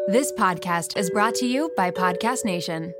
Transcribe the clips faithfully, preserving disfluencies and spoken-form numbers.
This podcast is brought to you by Podcast Nation.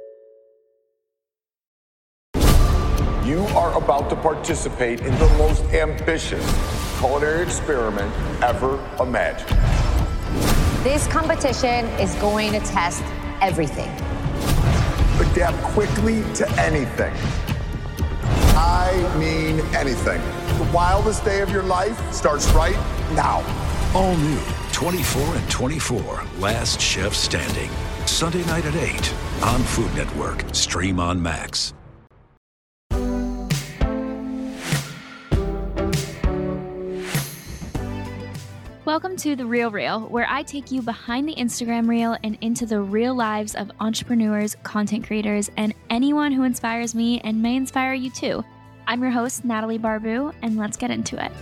You are about to participate in the most ambitious culinary experiment ever imagined. This competition is going to test everything. Adapt quickly to anything. I mean anything. The wildest day of your life starts right now. All new twenty-four and twenty-four, Last Chef Standing. Sunday night at eight on Food Network. Stream on Max. Welcome to The Real Reel, where I take you behind the Instagram reel and into the real lives of entrepreneurs, content creators, and anyone who inspires me and may inspire you too. I'm your host, Natalie Barbu, and let's get into it.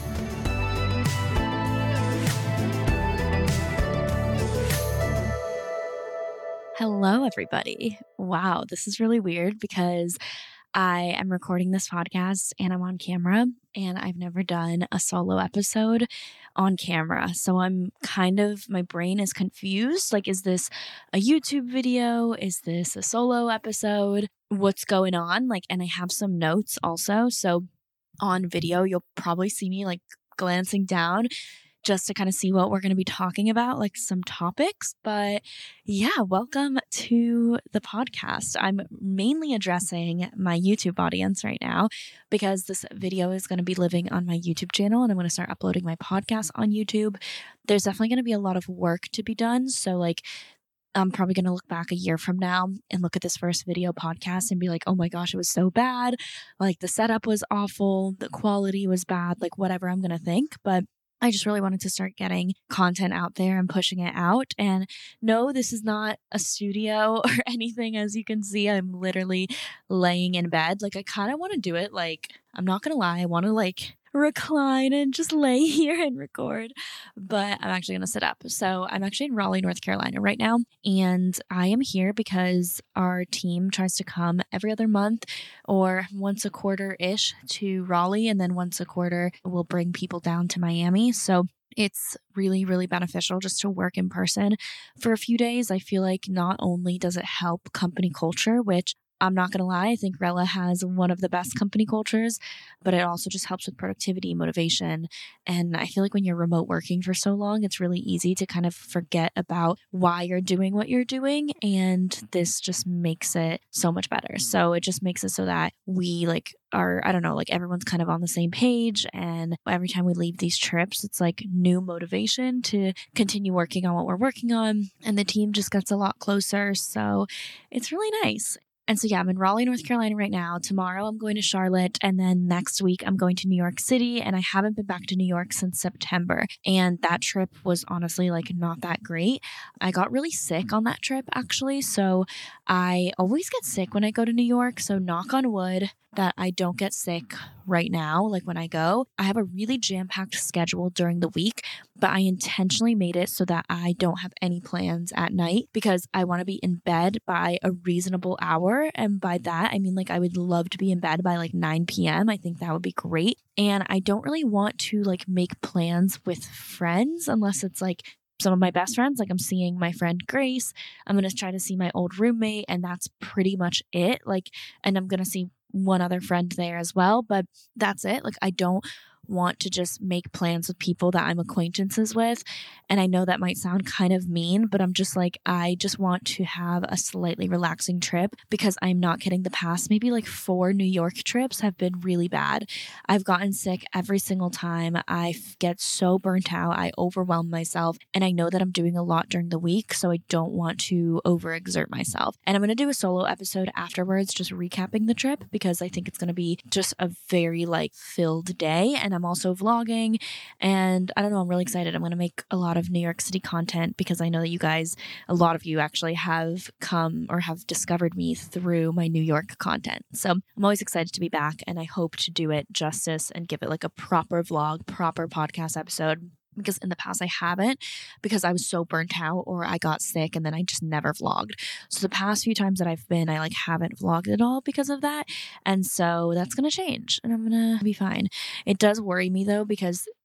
Hello, everybody. Wow, this is really weird because I am recording this podcast and I'm on camera, and I've never done a solo episode on camera. So I'm kind of, my brain is confused. Like, is this a YouTube video? Is this a solo episode? What's going on? Like, and I have some notes also. So on video, you'll probably see me like glancing down just to kind of see what we're going to be talking about, like some topics. But yeah, welcome to the podcast. I'm mainly addressing my YouTube audience right now because this video is going to be living on my YouTube channel, and I'm going to start uploading my podcast on YouTube. There's definitely going to be a lot of work to be done. So like, I'm probably going to look back a year from now and look at this first video podcast and be like, oh my gosh, it was so bad. Like the setup was awful. The quality was bad, like whatever I'm going to think. But I just really wanted to start getting content out there and pushing it out. And no, this is not a studio or anything. As you can see, I'm literally laying in bed. Like I kind of want to do it. Like, I'm not going to lie. I want to like recline and just lay here and record, but I'm actually going to sit up. So I'm actually in Raleigh, North Carolina right now. And I am here because our team tries to come every other month or once a quarter ish to Raleigh. And then once a quarter, we'll bring people down to Miami. So it's really, really beneficial just to work in person for a few days. I feel like not only does it help company culture, which I'm not going to lie, I think Rella has one of the best company cultures, but it also just helps with productivity, motivation. And I feel like when you're remote working for so long, it's really easy to kind of forget about why you're doing what you're doing. And this just makes it so much better. So it just makes it so that we like are, I don't know, like everyone's kind of on the same page. And every time we leave these trips, it's like new motivation to continue working on what we're working on. And the team just gets a lot closer. So it's really nice. And so, yeah, I'm in Raleigh, North Carolina right now. Tomorrow I'm going to Charlotte. And then next week I'm going to New York City. And I haven't been back to New York since September. And that trip was honestly like not that great. I got really sick on that trip, actually. So I always get sick when I go to New York. So knock on wood that I don't get sick right now. Like when I go, I have a really jam-packed schedule during the week, but I intentionally made it so that I don't have any plans at night because I want to be in bed by a reasonable hour. And by that, I mean like I would love to be in bed by like nine p.m. I think that would be great. And I don't really want to like make plans with friends unless it's like some of my best friends. Like I'm seeing my friend Grace. I'm going to try to see my old roommate, and that's pretty much it. Like, and I'm going to see one other friend there as well, but that's it. Like I don't want to just make plans with people that I'm acquaintances with. And I know that might sound kind of mean, but I'm just like, I just want to have a slightly relaxing trip because I'm not kidding. The past maybe like four New York trips have been really bad. I've gotten sick every single time. I get so burnt out. I overwhelm myself, and I know that I'm doing a lot during the week. So I don't want to overexert myself. And I'm going to do a solo episode afterwards, just recapping the trip because I think it's going to be just a very like filled day. And I'm also vlogging, and I don't know, I'm really excited. I'm going to make a lot of New York City content because I know that you guys, a lot of you actually have come or have discovered me through my New York content. So I'm always excited to be back, and I hope to do it justice and give it like a proper vlog, proper podcast episode. Because in the past I haven't, because I was so burnt out or I got sick and then I just never vlogged. So the past few times that I've been, I like haven't vlogged at all because of that. And so that's going to change and I'm going to be fine. It does worry me though, because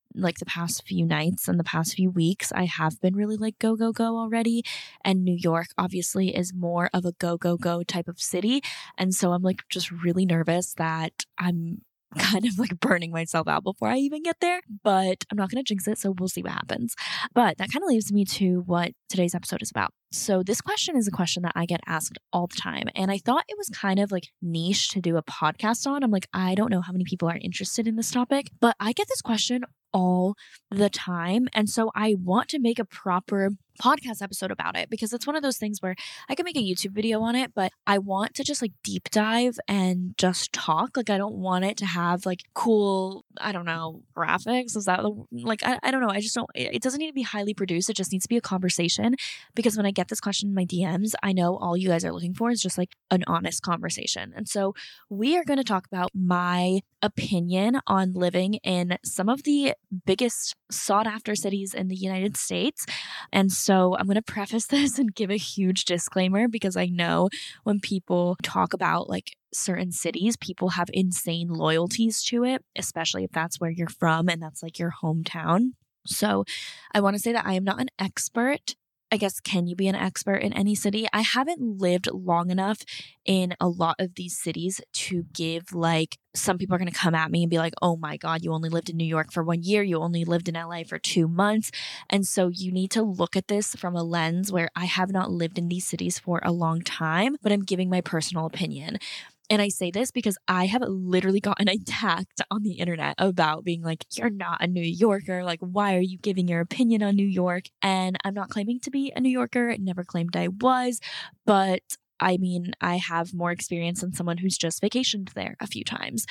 like the past few nights and the past few weeks, I have been really like go, go, go already. And New York obviously is more of a go, go, go type of city. And so I'm like just really nervous that I'm kind of like burning myself out before I even get there, but I'm not going to jinx it. So we'll see what happens. But that kind of leads me to what today's episode is about. So this question is a question that I get asked all the time. And I thought it was kind of like niche to do a podcast on. I'm like, I don't know how many people are interested in this topic, but I get this question all the time. And so I want to make a proper podcast episode about it because it's one of those things where I can make a YouTube video on it, but I want to just like deep dive and just talk. Like I don't want it to have like cool, I don't know, graphics. Is that like, I, I don't know. I just don't, it doesn't need to be highly produced. It just needs to be a conversation because when I get this question in my D Ms, I know all you guys are looking for is just like an honest conversation. And so we are going to talk about my opinion on living in some of the biggest sought after cities in the United States. And so I'm going to preface this and give a huge disclaimer because I know when people talk about like certain cities, people have insane loyalties to it, especially if that's where you're from and that's like your hometown. So I want to say that I am not an expert. I guess, can you be an expert in any city? I haven't lived long enough in a lot of these cities to give like, some people are going to come at me and be like, oh my God, you only lived in New York for one year. You only lived in L A for two months. And so you need to look at this from a lens where I have not lived in these cities for a long time, but I'm giving my personal opinion. And I say this because I have literally gotten attacked on the internet about being like, you're not a New Yorker. Like, why are you giving your opinion on New York? And I'm not claiming to be a New Yorker. I never claimed I was. But I mean, I have more experience than someone who's just vacationed there a few times.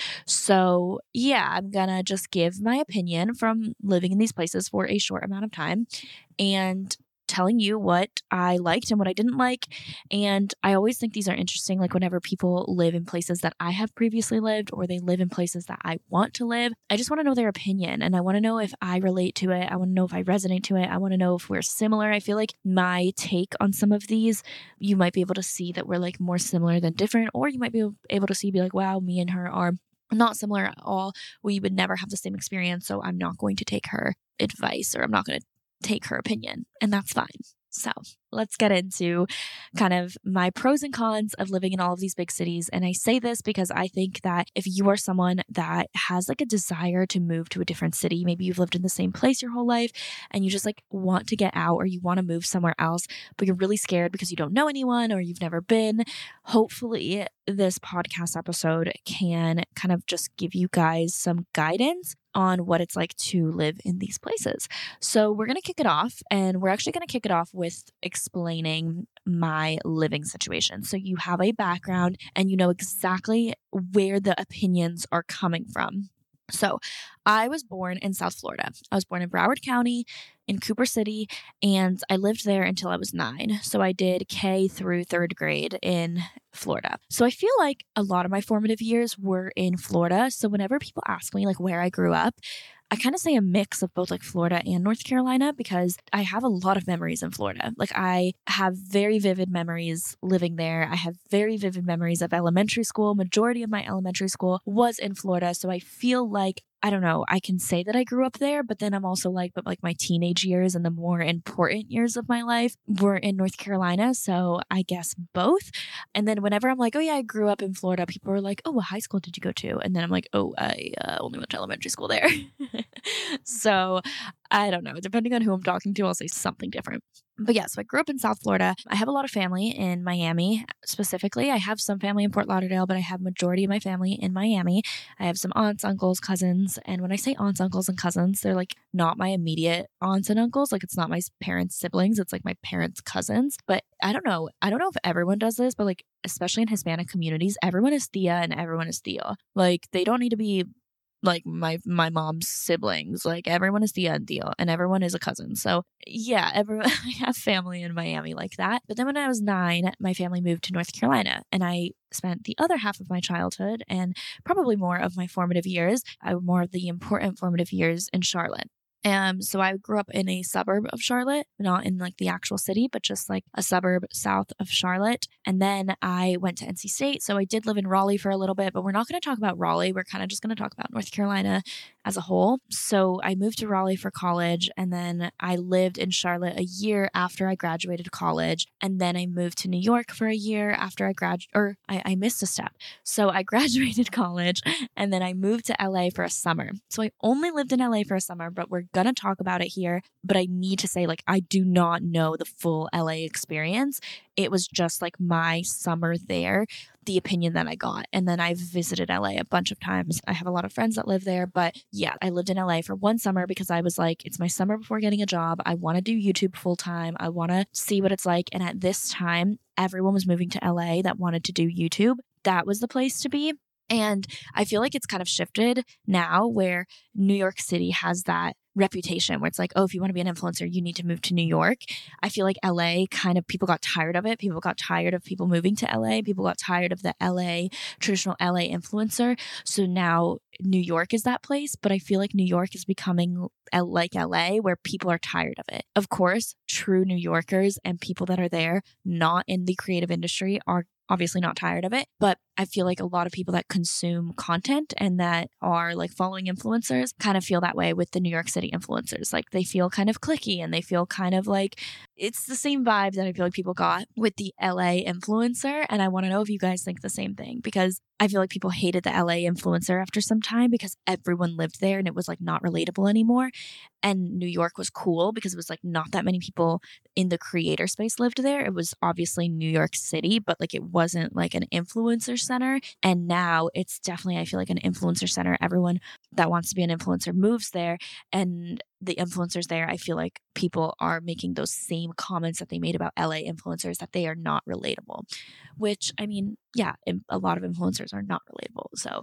So yeah, I'm gonna just give my opinion from living in these places for a short amount of time and telling you what I liked and what I didn't like. And I always think these are interesting, like whenever people live in places that I have previously lived or they live in places that I want to live, I just want to know their opinion and I want to know if I relate to it. I want to know if I resonate to it. I want to know if we're similar. I feel like my take on some of these, you might be able to see that we're like more similar than different, or you might be able to see, be like, wow, me and her are not similar at all. We would never have the same experience. So I'm not going to take her advice or I'm not going to take her opinion, and that's fine. So let's get into kind of my pros and cons of living in all of these big cities. And I say this because I think that if you are someone that has like a desire to move to a different city, maybe you've lived in the same place your whole life and you just like want to get out or you want to move somewhere else, but you're really scared because you don't know anyone or you've never been, hopefully this podcast episode can kind of just give you guys some guidance on what it's like to live in these places. So we're going to kick it off, and we're actually going to kick it off with explaining my living situation. So you have a background and you know exactly where the opinions are coming from. So I was born in South Florida. I was born in Broward County in Cooper City, and I lived there until I was nine. So I did K through third grade in Florida. So I feel like a lot of my formative years were in Florida. So whenever people ask me like where I grew up, I kind of say a mix of both like Florida and North Carolina because I have a lot of memories in Florida. Like I have very vivid memories living there. I have very vivid memories of elementary school. Majority of my elementary school was in Florida. So I feel like, I don't know, I can say that I grew up there, but then I'm also like, but like my teenage years and the more important years of my life were in North Carolina. So I guess both. And then whenever I'm like, oh yeah, I grew up in Florida, people are like, oh, what high school did you go to? And then I'm like, oh, I uh, only went to elementary school there. So I don't know. Depending on who I'm talking to, I'll say something different. But yeah, so I grew up in South Florida. I have a lot of family in Miami specifically. I have some family in Fort Lauderdale, but I have majority of my family in Miami. I have some aunts, uncles, cousins. And when I say aunts, uncles, and cousins, they're like not my immediate aunts and uncles. Like it's not my parents' siblings. It's like my parents' cousins. But I don't know. I don't know if everyone does this, but like especially in Hispanic communities, everyone is Thea and everyone is Theo. Like they don't need to be like my my mom's siblings, like everyone is Thea and Theo and everyone is a cousin. So yeah, everyone, I have family in Miami like that. But then when I was nine, my family moved to North Carolina and I spent the other half of my childhood and probably more of my formative years, I more of the important formative years in Charlotte. Um, so I grew up in a suburb of Charlotte, not in like the actual city, but just like a suburb south of Charlotte. And then I went to N C State. So I did live in Raleigh for a little bit, but we're not going to talk about Raleigh. We're kind of just going to talk about North Carolina as a whole. So I moved to Raleigh for college, and then I lived in Charlotte a year after I graduated college. And then I moved to New York for a year after I grad, or I, I missed a step. So I graduated college, and then I moved to L A for a summer. So I only lived in L A for a summer, but we're going to talk about it here. But I need to say, like, I do not know the full L A experience. It was just like my summer there, the opinion that I got. And then I've visited L A a bunch of times. I have a lot of friends that live there. But yeah, I lived in L A for one summer because I was like, it's my summer before getting a job. I want to do YouTube full time. I want to see what it's like. And at this time, everyone was moving to L A that wanted to do YouTube. That was the place to be. And I feel like it's kind of shifted now where New York City has that reputation where it's like, oh, if you want to be an influencer, you need to move to New York. I feel like L A kind of, people got tired of it. People got tired of people moving to L A. People got tired of the L A, traditional L A influencer. So now New York is that place, but I feel like New York is becoming like L A where people are tired of it. Of course, true New Yorkers and people that are there, not in the creative industry, are obviously not tired of it, but I feel like a lot of people that consume content and that are like following influencers kind of feel that way with the New York City influencers. Like they feel kind of cliquey and they feel kind of like it's the same vibe that I feel like people got with the L A influencer. And I want to know if you guys think the same thing, because I feel like people hated the L A influencer after some time because everyone lived there and it was like not relatable anymore. And New York was cool because it was like not that many people in the creator space lived there. It was obviously New York City, but like it wasn't like an influencer center. And now it's definitely, I feel like, an influencer center. Everyone that wants to be an influencer moves there. And the influencers there, I feel like people are making those same comments that they made about L A influencers, that they are not relatable, which, I mean, yeah, a lot of influencers are not relatable. So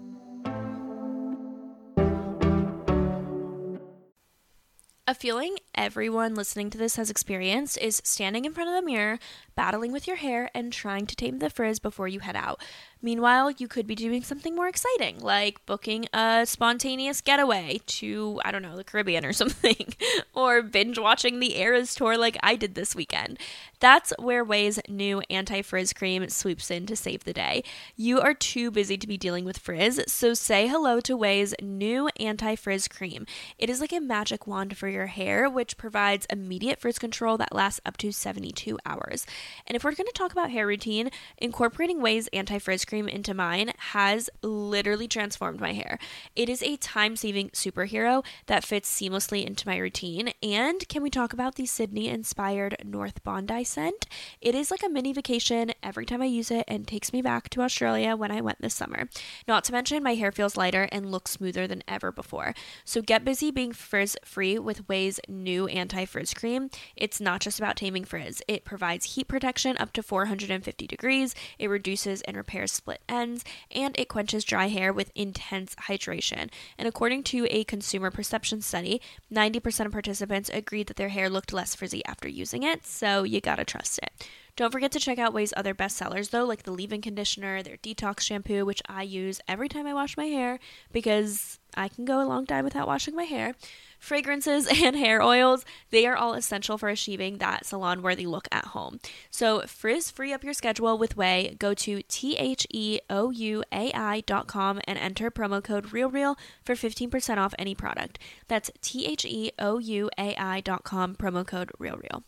a feeling everyone listening to this has experienced is standing in front of the mirror, battling with your hair, and trying to tame the frizz before you head out. Meanwhile, you could be doing something more exciting, like booking a spontaneous getaway to, I don't know, the Caribbean or something, or binge watching the Eras tour like I did this weekend. That's where Ouai's new anti-frizz cream swoops in to save the day. You are too busy to be dealing with frizz, so say hello to Ouai's new anti-frizz cream. It is like a magic wand for your hair, which provides immediate frizz control that lasts up to seventy-two hours. And if we're going to talk about hair routine, incorporating Ouai's anti-frizz cream into mine has literally transformed my hair. It is a time-saving superhero that fits seamlessly into my routine. And can we talk about the Sydney-inspired North Bondi scent? It is like a mini vacation every time I use it and takes me back to Australia when I went this summer. Not to mention, my hair feels lighter and looks smoother than ever before. So get busy being frizz-free with Ouai's new anti-frizz cream. It's not just about taming frizz. It provides heat protection up to four hundred fifty degrees. It reduces and repairs split ends, and it quenches dry hair with intense hydration. And according to a consumer perception study, ninety percent of participants agreed that their hair looked less frizzy after using it, so you gotta trust it. Don't forget to check out Ouai's other bestsellers though, like the leave-in conditioner, their detox shampoo, which I use every time I wash my hair because I can go a long time without washing my hair. Fragrances and hair oils, they are all essential for achieving that salon-worthy look at home. So frizz-free up your schedule with Ouai. Go to T H E O U A I dot com and enter promo code REALREAL for fifteen percent off any product. That's T H E O U A I dot com, promo code REALREAL.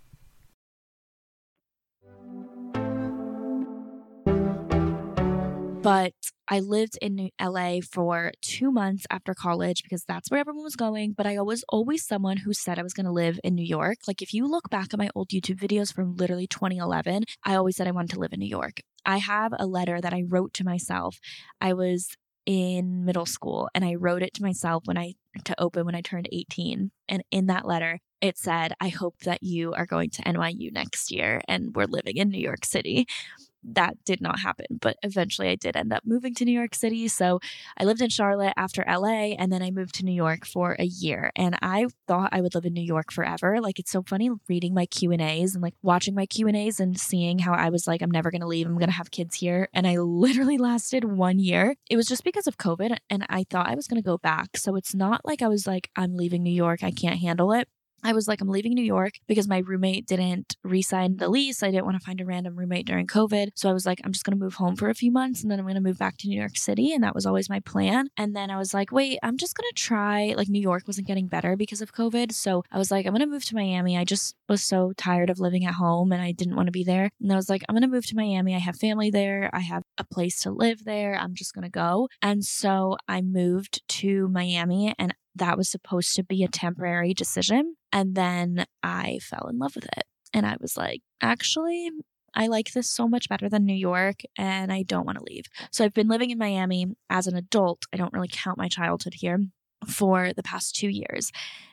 But I lived in L A for two months after college because that's where everyone was going. But I was always someone who said I was going to live in New York. Like if you look back at my old YouTube videos from literally twenty eleven, I always said I wanted to live in New York. I have a letter that I wrote to myself. I was in middle school and I wrote it to myself when I to open when I turned eighteen. And in that letter, it said, I hope that you are going to N Y U next year and we're living in New York City. That did not happen, but eventually I did end up moving to New York City. So I lived in Charlotte after L A, and then I moved to New York for a year. And I thought I would live in New York forever. Like, it's so funny reading my Q and A's and like watching my Q and A's and seeing how I was like, I'm never going to leave. I'm going to have kids here. And I literally lasted one year. It was just because of COVID, and I thought I was going to go back. So it's not like I was like, I'm leaving New York, I can't handle it. I was like, I'm leaving New York because my roommate didn't re-sign the lease. I didn't want to find a random roommate during COVID. So I was like, I'm just going to move home for a few months and then I'm going to move back to New York City. And that was always my plan. And then I was like, wait, I'm just going to try, like New York wasn't getting better because of COVID. So I was like, I'm going to move to Miami. I just was so tired of living at home and I didn't want to be there. And I was like, I'm going to move to Miami. I have family there. I have a place to live there. I'm just going to go. And so I moved to Miami, and that was supposed to be a temporary decision. And then I fell in love with it. And I was like, actually, I like this so much better than New York and I don't want to leave. So I've been living in Miami as an adult. I don't really count my childhood here for the past two years.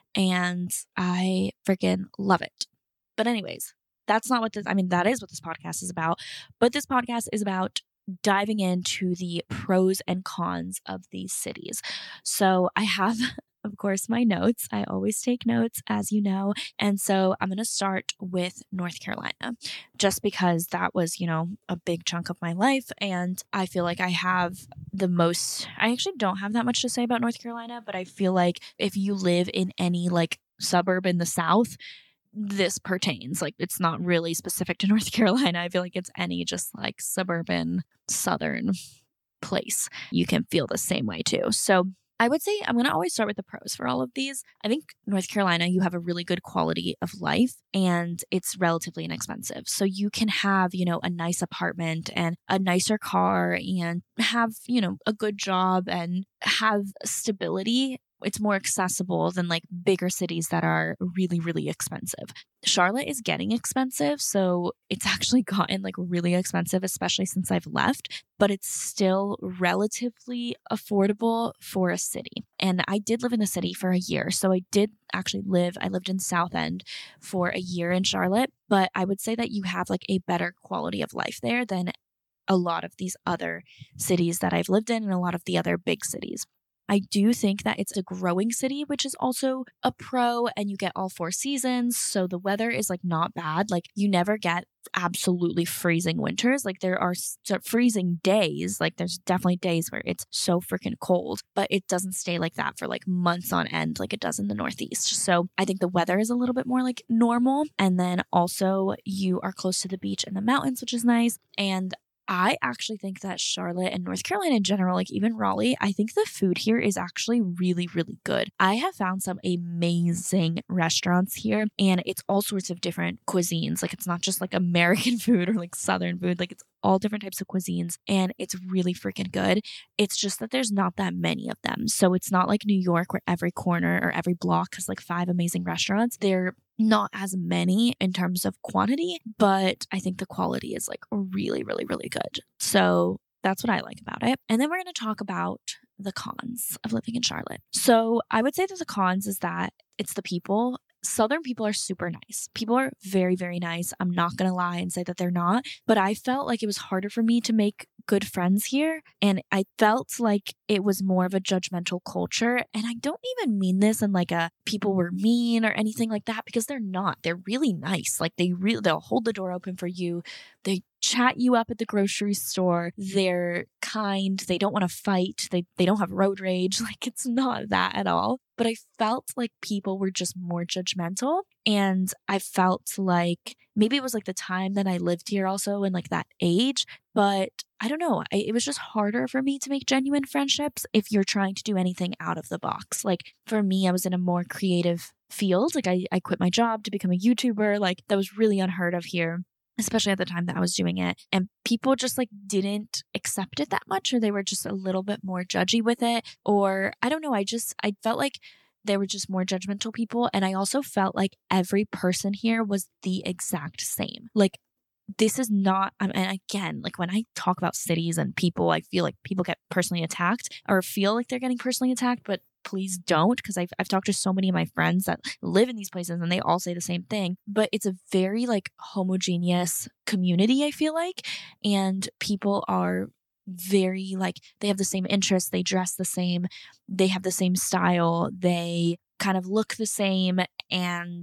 And I freaking love it. But anyways, that's not what this, I mean, that is what this podcast is about. But this podcast is about diving into the pros and cons of these cities. So I have, of course, my notes. I always take notes, as you know. And so I'm going to start with North Carolina, just because that was, you know, a big chunk of my life. And I feel like I have the most, I actually don't have that much to say about North Carolina, but I feel like if you live in any like suburb in the South, this pertains. Like, it's not really specific to North Carolina. I feel like it's any just like suburban southern place. You can feel the same way too. So I would say I'm going to always start with the pros for all of these. I think North Carolina, you have a really good quality of life and it's relatively inexpensive. So you can have, you know, a nice apartment and a nicer car and have, you know, a good job and have stability. It's more accessible than like bigger cities that are really, really expensive. Charlotte is getting expensive. So it's actually gotten like really expensive, especially since I've left, but it's still relatively affordable for a city. And I did live in the city for a year. So I did actually live, I lived in South End for a year in Charlotte, but I would say that you have like a better quality of life there than a lot of these other cities that I've lived in and a lot of the other big cities. I do think that it's a growing city, which is also a pro, and you get all four seasons. So the weather is like not bad. Like you never get absolutely freezing winters. Like there are freezing days. Like there's definitely days where it's so freaking cold, but it doesn't stay like that for like months on end like it does in the Northeast. So I think the weather is a little bit more like normal. And then also you are close to the beach and the mountains, which is nice. And I actually think that Charlotte and North Carolina in general, like even Raleigh, I think the food here is actually really, really good. I have found some amazing restaurants here and it's all sorts of different cuisines. Like it's not just like American food or like Southern food, like it's all different types of cuisines and it's really freaking good. It's just that there's not that many of them. So it's not like New York where every corner or every block has like five amazing restaurants. They're not as many in terms of quantity, but I think the quality is like really, really, really good. So that's what I like about it. And then we're going to talk about the cons of living in Charlotte. So I would say that the cons is that it's the people. Southern people are super nice. People are very, very nice. I'm not going to lie and say that they're not, but I felt like it was harder for me to make good friends here. And I felt like it was more of a judgmental culture. And I don't even mean this in like a people were mean or anything like that, because they're not. They're really nice. Like they really, they'll hold the door open for you. They chat you up at the grocery store. They're kind. They don't want to fight. They they don't have road rage. Like it's not that at all. But I felt like people were just more judgmental. And I felt like maybe it was like the time that I lived here also and like that age. But I don't know. I, it was just harder for me to make genuine friendships if you're trying to do anything out of the box. Like for me, I was in a more creative field. Like I, I quit my job to become a YouTuber. Like that was really unheard of here, especially at the time that I was doing it. And people just like didn't accept it that much, or they were just a little bit more judgy with it. Or I don't know. I just, I felt like they were just more judgmental people. And I also felt like every person here was the exact same. Like this is not, and again, like when I talk about cities and people, I feel like people get personally attacked or feel like they're getting personally attacked, but please don't, because I've, I've talked to so many of my friends that live in these places and they all say the same thing. But it's a very like homogeneous community, I feel like. And people are very like, they have the same interests, they dress the same, they have the same style, they kind of look the same. And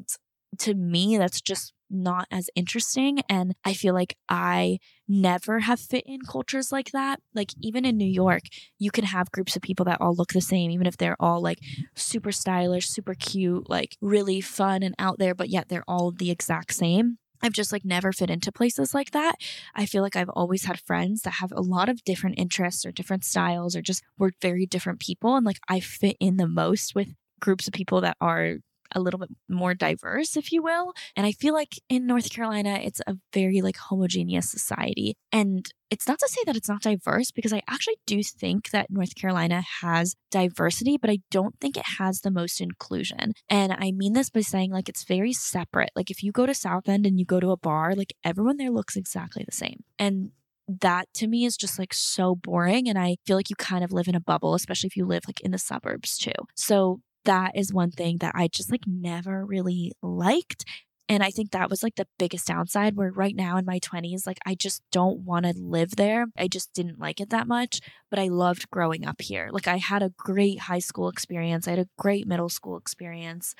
to me, that's just not as interesting. And I feel like I never have fit in cultures like that. Like even in New York, you can have groups of people that all look the same, even if they're all like super stylish, super cute, like really fun and out there, but yet they're all the exact same. I've just like never fit into places like that. I feel like I've always had friends that have a lot of different interests or different styles or just were very different people. And like I fit in the most with groups of people that are a little bit more diverse, if you will. And I feel like in North Carolina, it's a very like homogeneous society. And it's not to say that it's not diverse, because I actually do think that North Carolina has diversity, but I don't think it has the most inclusion. And I mean this by saying like it's very separate. Like if you go to South End and you go to a bar, like everyone there looks exactly the same. And that to me is just like so boring. And I feel like you kind of live in a bubble, especially if you live like in the suburbs too. So that is one thing that I just like never really liked. And I think that was like the biggest downside, where right now in my twenties, like I just don't want to live there. I just didn't like it that much, but I loved growing up here. Like I had a great high school experience. I had a great middle school experience.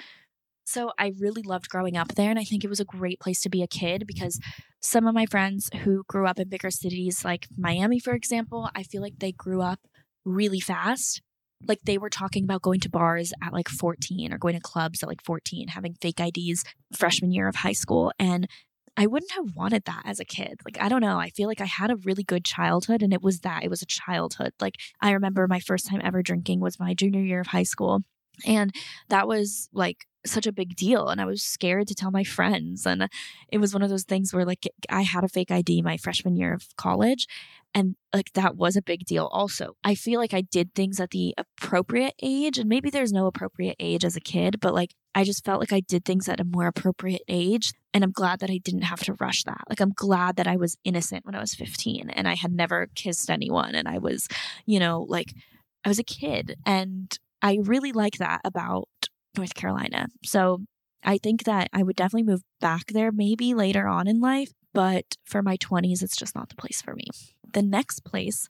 So I really loved growing up there. And I think it was a great place to be a kid, because some of my friends who grew up in bigger cities like Miami, for example, I feel like they grew up really fast. Like they were talking about going to bars at like fourteen or going to clubs at like fourteen, having fake I Ds freshman year of high school. And I wouldn't have wanted that as a kid. Like, I don't know. I feel like I had a really good childhood, and it was that. It was a childhood. Like I remember my first time ever drinking was my junior year of high school. And that was like such a big deal. And I was scared to tell my friends. And it was one of those things where like I had a fake I D my freshman year of college. And like that was a big deal also. I feel like I did things at the appropriate age, and maybe there's no appropriate age as a kid, but like I just felt like I did things at a more appropriate age. And I'm glad that I didn't have to rush that. Like I'm glad that I was innocent when I was fifteen and I had never kissed anyone. And I was, you know, like I was a kid. And I really like that about North Carolina. So I think that I would definitely move back there maybe later on in life. But for my twenties, it's just not the place for me. The next place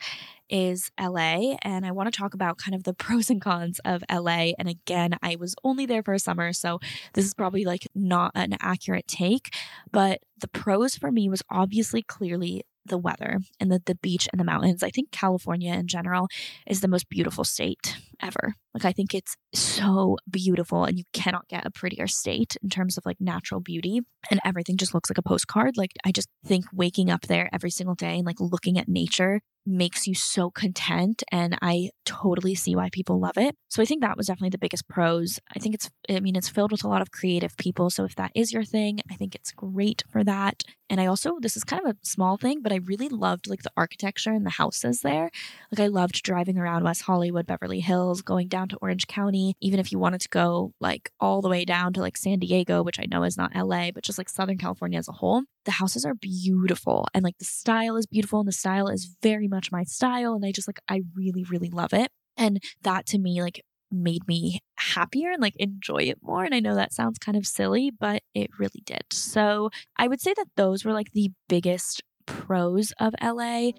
is L A, and I want to talk about kind of the pros and cons of L A. And again, I was only there for a summer, so this is probably like not an accurate take, but the pros for me was obviously clearly the weather and the, the beach and the mountains. I think California in general is the most beautiful state ever. Like I think it's so beautiful, and you cannot get a prettier state in terms of like natural beauty, and everything just looks like a postcard. Like I just think waking up there every single day and like looking at nature makes you so content, and I totally see why people love it. So I think that was definitely the biggest pros. I think it's, I mean, it's filled with a lot of creative people. So if that is your thing, I think it's great for that. And I also, this is kind of a small thing, but I really loved like the architecture and the houses there. Like I loved driving around West Hollywood, Beverly Hills, going down to Orange County, even if you wanted to go like all the way down to like San Diego, which I know is not L A, but just like Southern California as a whole. The houses are beautiful, and like the style is beautiful, and the style is very much my style. And I just like, I really, really love it. And that to me, like made me happier and like enjoy it more. And I know that sounds kind of silly, but it really did. So I would say that those were like the biggest pros of L A.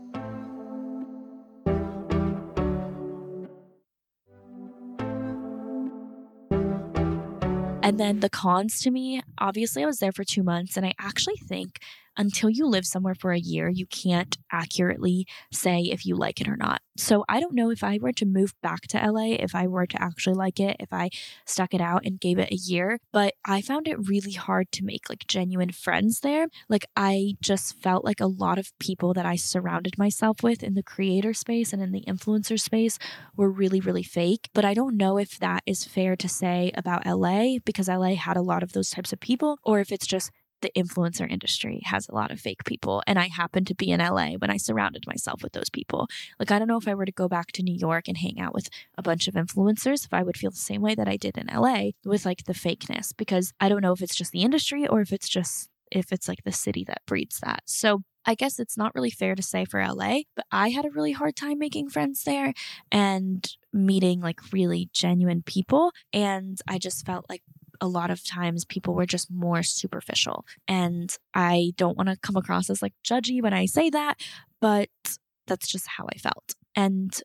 And then the cons to me, obviously I was there for two months, and I actually think until you live somewhere for a year, you can't accurately say if you like it or not. So I don't know if I were to move back to L A, if I were to actually like it, if I stuck it out and gave it a year, but I found it really hard to make like genuine friends there. Like I just felt like a lot of people that I surrounded myself with in the creator space and in the influencer space were really, really fake. But I don't know if that is fair to say about L A, because L A had a lot of those types of people, or if it's just the influencer industry has a lot of fake people. And I happened to be in L A when I surrounded myself with those people. Like, I don't know if I were to go back to New York and hang out with a bunch of influencers, if I would feel the same way that I did in L A with like the fakeness, because I don't know if it's just the industry or if it's just, if it's like the city that breeds that. So I guess it's not really fair to say for L A, but I had a really hard time making friends there and meeting like really genuine people. And I just felt like a lot of times people were just more superficial. And I don't want to come across as like judgy when I say that, but that's just how I felt. And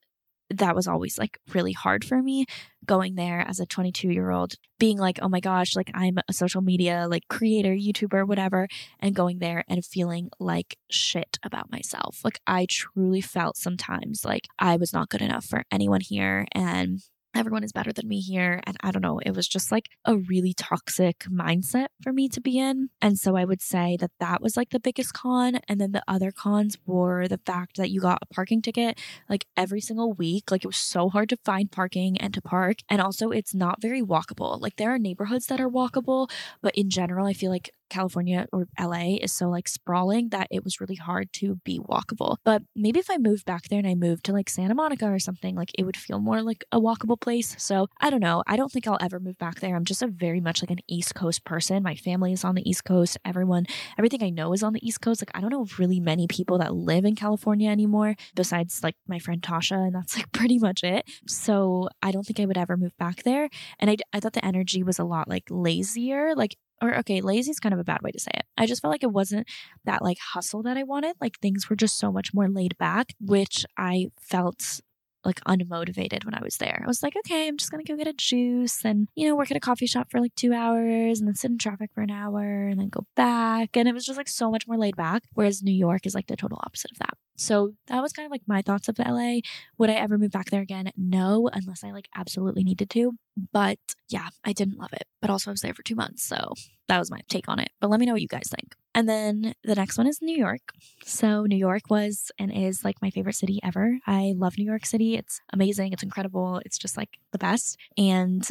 that was always like really hard for me going there as a twenty-two year old, being like, oh my gosh, like I'm a social media like creator, YouTuber, whatever, and going there and feeling like shit about myself. Like I truly felt sometimes like I was not good enough for anyone here and everyone is better than me here. And I don't know, it was just like a really toxic mindset for me to be in. And so I would say that that was like the biggest con. And then the other cons were the fact that you got a parking ticket like every single week. Like it was so hard to find parking and to park. And also it's not very walkable. Like there are neighborhoods that are walkable, but in general, I feel like California or L A is so like sprawling that it was really hard to be walkable. But maybe if I moved back there and I moved to like Santa Monica or something, like it would feel more like a walkable place. So I don't know. I don't think I'll ever move back there. I'm just a very much like an East Coast person. My family is on the East Coast. Everyone, everything I know is on the East Coast. Like I don't know really many people that live in California anymore besides like my friend Tasha, and that's like pretty much it. So I don't think I would ever move back there. And I, I thought the energy was a lot like lazier. Like Or okay, lazy is kind of a bad way to say it. I just felt like it wasn't that like hustle that I wanted. Like things were just so much more laid back, which I felt like unmotivated when I was there. I was like, okay, I'm just going to go get a juice and, you know, work at a coffee shop for like two hours and then sit in traffic for an hour and then go back. And it was just like so much more laid back. Whereas New York is like the total opposite of that. So that was kind of like my thoughts of L A. Would I ever move back there again? No, unless I like absolutely needed to. But yeah, I didn't love it. But also I was there for two months. So that was my take on it. But let me know what you guys think. And then the next one is New York. So New York was and is like my favorite city ever. I love New York City. It's amazing. It's incredible. It's just like the best. And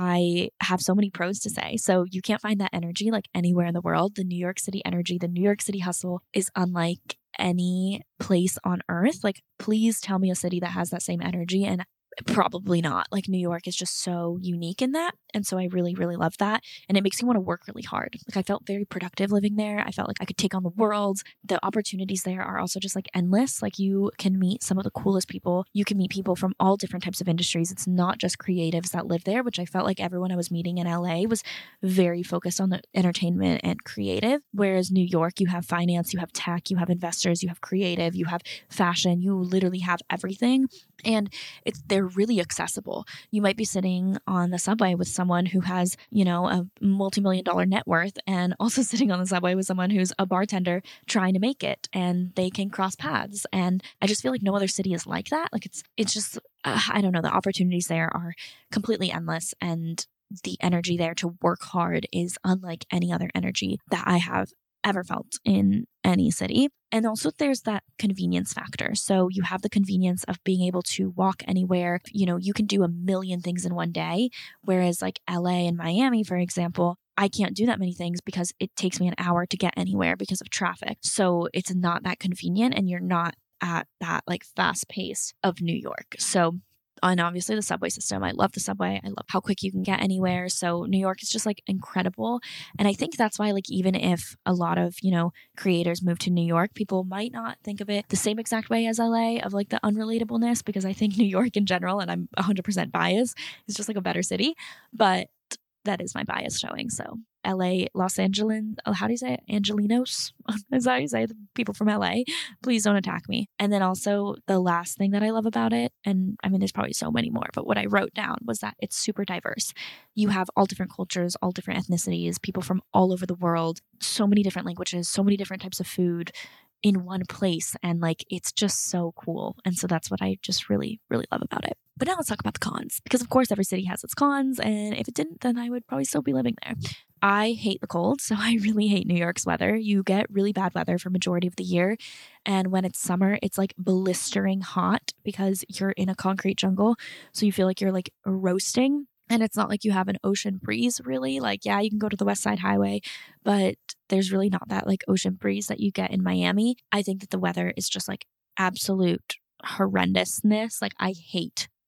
I have so many pros to say. So you can't find that energy like anywhere in the world. The New York City energy, the New York City hustle is unlike any place on earth. Like, please tell me a city that has that same energy. And probably not. Like New York is just so unique in that. And so I really, really love that. And it makes me want to work really hard. Like I felt very productive living there. I felt like I could take on the world. The opportunities there are also just like endless. Like you can meet some of the coolest people. You can meet people from all different types of industries. It's not just creatives that live there, which I felt like everyone I was meeting in L A was very focused on the entertainment and creative. Whereas New York, you have finance, you have tech, you have investors, you have creative, you have fashion, you literally have everything. And it's they're really accessible. You might be sitting on the subway with someone who has, you know, a multi-million dollar net worth and also sitting on the subway with someone who's a bartender trying to make it, and they can cross paths. And I just feel like no other city is like that. Like it's it's just, uh, I don't know, the opportunities there are completely endless, and the energy there to work hard is unlike any other energy that I have ever felt in any city. And also there's that convenience factor. So you have the convenience of being able to walk anywhere. You know, you can do a million things in one day. Whereas like L A and Miami, for example, I can't do that many things because it takes me an hour to get anywhere because of traffic. So it's not that convenient, and you're not at that like fast pace of New York. So and obviously the subway system. I love the subway. I love how quick you can get anywhere. So New York is just like incredible. And I think that's why, like, even if a lot of, you know, creators move to New York, people might not think of it the same exact way as L A, of like the unrelatableness, because I think New York in general, and I'm one hundred percent biased, is just like a better city. But that is my bias showing. So L A, Los Angeles, oh, how do you say it? Angelinos? Is that how you say it? The people from L A. Please don't attack me. And then also the last thing that I love about it, and I mean, there's probably so many more, but what I wrote down was that it's super diverse. You have all different cultures, all different ethnicities, people from all over the world, so many different languages, so many different types of food in one place. And like, it's just so cool. And so that's what I just really, really love about it. But now let's talk about the cons, because of course every city has its cons. And if it didn't, then I would probably still be living there. I hate the cold. So I really hate New York's weather. You get really bad weather for majority of the year. And when it's summer, it's like blistering hot because you're in a concrete jungle. So you feel like you're like roasting. And it's not like you have an ocean breeze, really. Like, yeah, you can go to the West Side Highway, but there's really not that like ocean breeze that you get in Miami. I think that the weather is just like absolute horrendousness. Like, I hate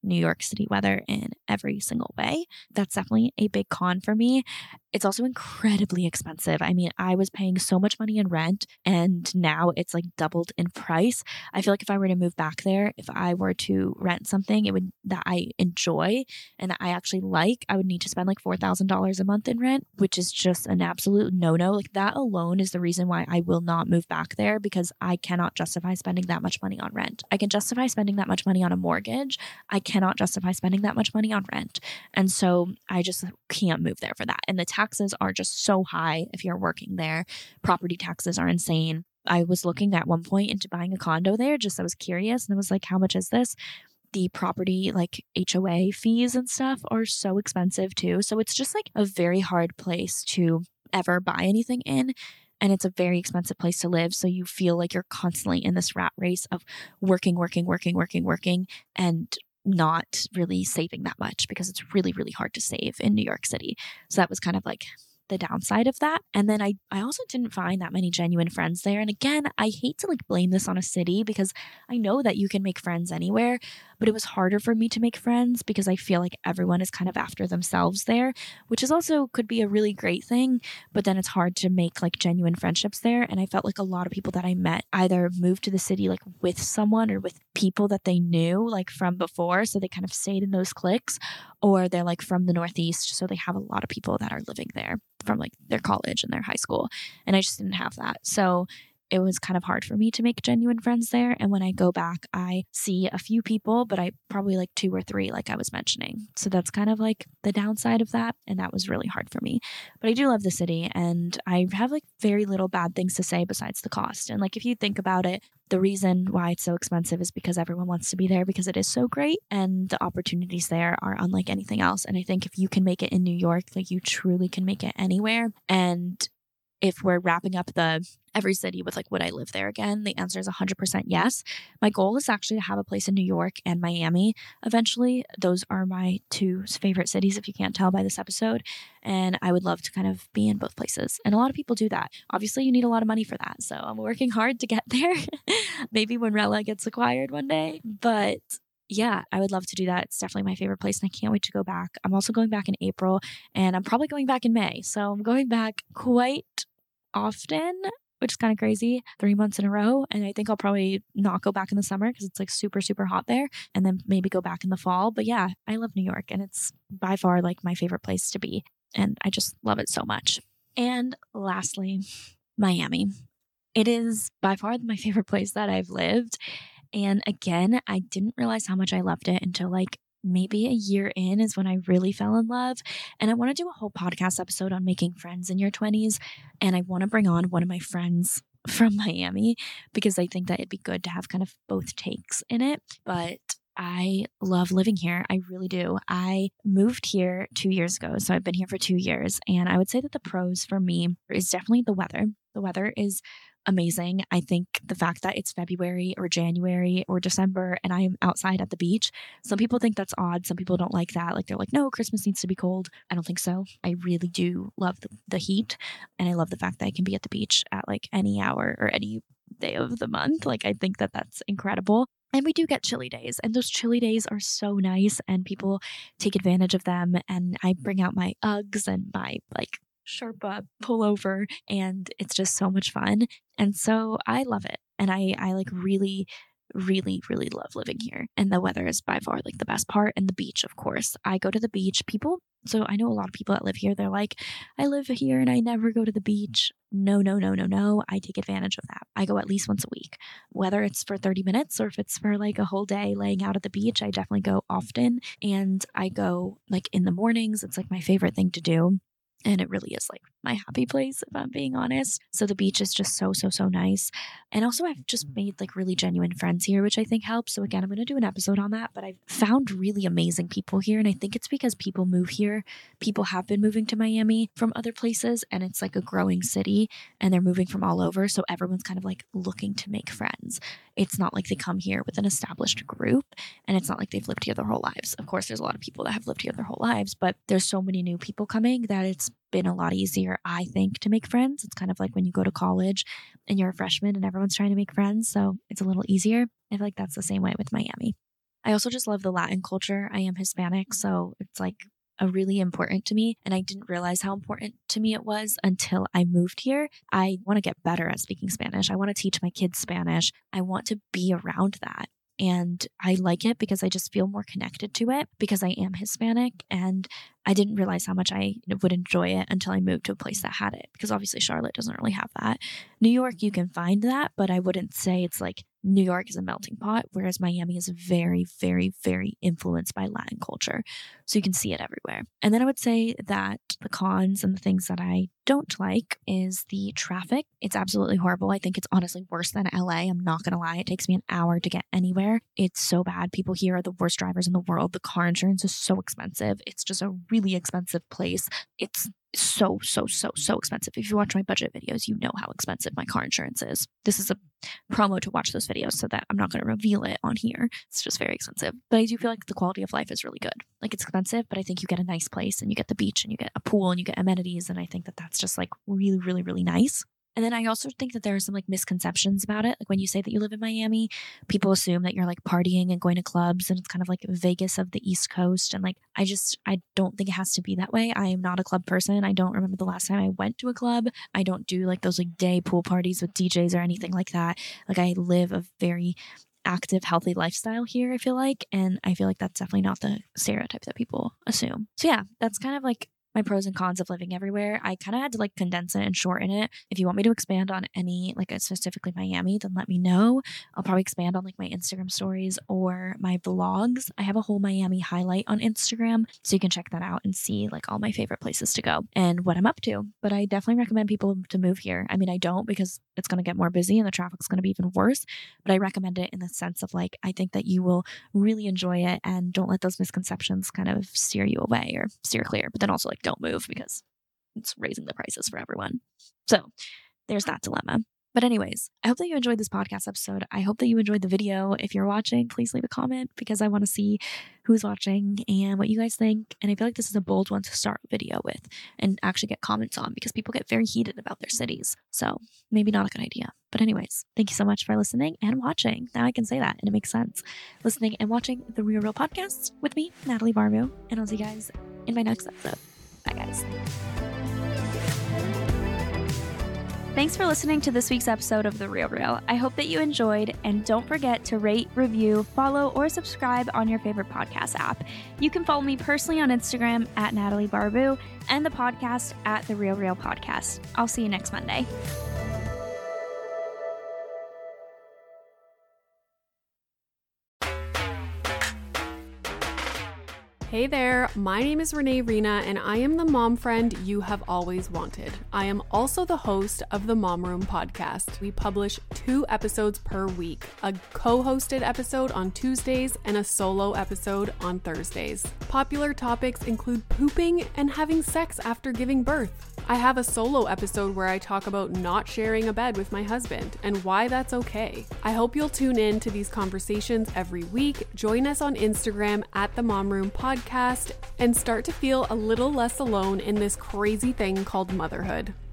New York City weather in every single way. That's definitely a big con for me. It's also incredibly expensive. I mean, I was paying so much money in rent and now it's like doubled in price. I feel like if I were to move back there, if I were to rent something it would that I enjoy and that I actually like, I would need to spend like four thousand dollars a month in rent, which is just an absolute no-no. Like that alone is the reason why I will not move back there, because I cannot justify spending that much money on rent. I can justify spending that much money on a mortgage. I cannot justify spending that much money on rent. And so I just can't move there for that. And the taxes are just so high if you're working there. Property taxes are insane. I was looking at one point into buying a condo there, just I was curious and I was like, how much is this? The property like H O A fees and stuff are so expensive too. So it's just like a very hard place to ever buy anything in. And it's a very expensive place to live. So you feel like you're constantly in this rat race of working, working, working, working, working, and not really saving that much because it's really, really hard to save in New York City. So that was kind of like the downside of that. And then I, I also didn't find that many genuine friends there. And again, I hate to like blame this on a city because I know that you can make friends anywhere, but it was harder for me to make friends because I feel like everyone is kind of after themselves there, which is also could be a really great thing, but then it's hard to make like genuine friendships there. And I felt like a lot of people that I met either moved to the city like with someone or with people that they knew like from before. So they kind of stayed in those cliques, or they're like from the Northeast. So they have a lot of people that are living there from like their college and their high school. And I just didn't have that. So it was kind of hard for me to make genuine friends there. And when I go back, I see a few people, but I probably like two or three, like I was mentioning. So that's kind of like the downside of that. And that was really hard for me. But I do love the city and I have like very little bad things to say besides the cost. And like if you think about it, the reason why it's so expensive is because everyone wants to be there because it is so great and the opportunities there are unlike anything else. And I think if you can make it in New York, like you truly can make it anywhere. And if we're wrapping up the every city with like, would I live there again? The answer is one hundred percent yes. My goal is actually to have a place in New York and Miami eventually. Those are my two favorite cities, if you can't tell by this episode. And I would love to kind of be in both places. And a lot of people do that. Obviously, you need a lot of money for that. So I'm working hard to get there. Maybe when Rella gets acquired one day. But yeah, I would love to do that. It's definitely my favorite place and I can't wait to go back. I'm also going back in April and I'm probably going back in May. So I'm going back quite often, which is kind of crazy, three months in a row. And I think I'll probably not go back in the summer because it's like super, super hot there, and then maybe go back in the fall. But yeah, I love New York and it's by far like my favorite place to be. And I just love it so much. And lastly, Miami. It is by far my favorite place that I've lived. And again, I didn't realize how much I loved it until like maybe a year in is when I really fell in love. And I want to do a whole podcast episode on making friends in your twenties. And I want to bring on one of my friends from Miami because I think that it'd be good to have kind of both takes in it. But I love living here. I really do. I moved here two years ago. So I've been here for two years. And I would say that the pros for me is definitely the weather. The weather is amazing. I think the fact that it's February or January or December and I am outside at the beach, some people think that's odd. Some people don't like that. Like they're like, no, Christmas needs to be cold. I don't think so. I really do love the, the heat. And I love the fact that I can be at the beach at like any hour or any day of the month. Like I think that that's incredible. And we do get chilly days, and those chilly days are so nice and people take advantage of them. And I bring out my Uggs and my like Sherpa pullover, and it's just so much fun. And so I love it. And I, I like really, really, really love living here. And the weather is by far like the best part. And the beach, of course. I go to the beach. People, so I know a lot of people that live here, they're like, I live here and I never go to the beach. No, no, no, no, no. I take advantage of that. I go at least once a week, whether it's for thirty minutes or if it's for like a whole day laying out at the beach. I definitely go often. And I go like in the mornings. It's like my favorite thing to do. And it really is like my happy place, if I'm being honest. So the beach is just so, so, so nice. And also I've just made like really genuine friends here, which I think helps. So again, I'm going to do an episode on that, but I've found really amazing people here. And I think it's because people move here. People have been moving to Miami from other places and it's like a growing city and they're moving from all over. So everyone's kind of like looking to make friends. It's not like they come here with an established group and it's not like they've lived here their whole lives. Of course, there's a lot of people that have lived here their whole lives, but there's so many new people coming that it's been a lot easier, I think, to make friends. It's kind of like when you go to college and you're a freshman and everyone's trying to make friends. So it's a little easier. I feel like that's the same way with Miami. I also just love the Latin culture. I am Hispanic, so it's like a really important to me. And I didn't realize how important to me it was until I moved here. I want to get better at speaking Spanish. I want to teach my kids Spanish. I want to be around that. And I like it because I just feel more connected to it because I am Hispanic. And I didn't realize how much I would enjoy it until I moved to a place that had it, because obviously Charlotte doesn't really have that. New York, you can find that, but I wouldn't say it's like New York is a melting pot, whereas Miami is very, very, very influenced by Latin culture. So you can see it everywhere. And then I would say that the cons and the things that I don't like is the traffic. It's absolutely horrible. I think it's honestly worse than L A. I'm not going to lie. It takes me an hour to get anywhere. It's so bad. People here are the worst drivers in the world. The car insurance is so expensive. It's just a really expensive place. It's so, so, so, so expensive. If you watch my budget videos, you know how expensive my car insurance is. This is a promo to watch those videos so that I'm not going to reveal it on here. It's just very expensive. But I do feel like the quality of life is really good. Like, it's expensive, but I think you get a nice place and you get the beach and you get a pool and you get amenities. And I think that that's just like really, really, really nice. And then I also think that there are some like misconceptions about it. Like when you say that you live in Miami, people assume that you're like partying and going to clubs and it's kind of like Vegas of the East Coast. And like, I just, I don't think it has to be that way. I am not a club person. I don't remember the last time I went to a club. I don't do like those like day pool parties with D Js or anything like that. Like, I live a very active, healthy lifestyle here, I feel like. And I feel like that's definitely not the stereotype that people assume. So yeah, that's kind of like my pros and cons of living everywhere. I kind of had to like condense it and shorten it. If you want me to expand on any, like specifically Miami, then let me know. I'll probably expand on like my Instagram stories or my vlogs. I have a whole Miami highlight on Instagram, so you can check that out and see like all my favorite places to go and what I'm up to. But I definitely recommend people to move here. I mean, I don't, because it's going to get more busy and the traffic's going to be even worse, but I recommend it in the sense of like, I think that you will really enjoy it, and don't let those misconceptions kind of steer you away or steer clear. But then also like, don't move because it's raising the prices for everyone. So there's that dilemma. But anyways, I hope that you enjoyed this podcast episode. I hope that you enjoyed the video. If you're watching, please leave a comment because I want to see who's watching and what you guys think. And I feel like this is a bold one to start a video with and actually get comments on, because people get very heated about their cities. So maybe not a good idea. But anyways, thank you so much for listening and watching. Now I can say that and it makes sense. Listening and watching the Real Real Podcast with me, Natalie Barbu. And I'll see you guys in my next episode. Bye, guys. Thanks for listening to this week's episode of The Real Real. I hope that you enjoyed, and don't forget to rate, review, follow, or subscribe on your favorite podcast app. You can follow me personally on Instagram at Natalie Barbu and the podcast at The Real Real Podcast. I'll see you next Monday. Hey there, my name is Renee Rena, and I am the mom friend you have always wanted. I am also the host of the Mom Room podcast. We publish two episodes per week, a co-hosted episode on Tuesdays and a solo episode on Thursdays. Popular topics include pooping and having sex after giving birth. I have a solo episode where I talk about not sharing a bed with my husband and why that's okay. I hope you'll tune in to these conversations every week. Join us on Instagram at the Mom Room Podcast and start to feel a little less alone in this crazy thing called motherhood.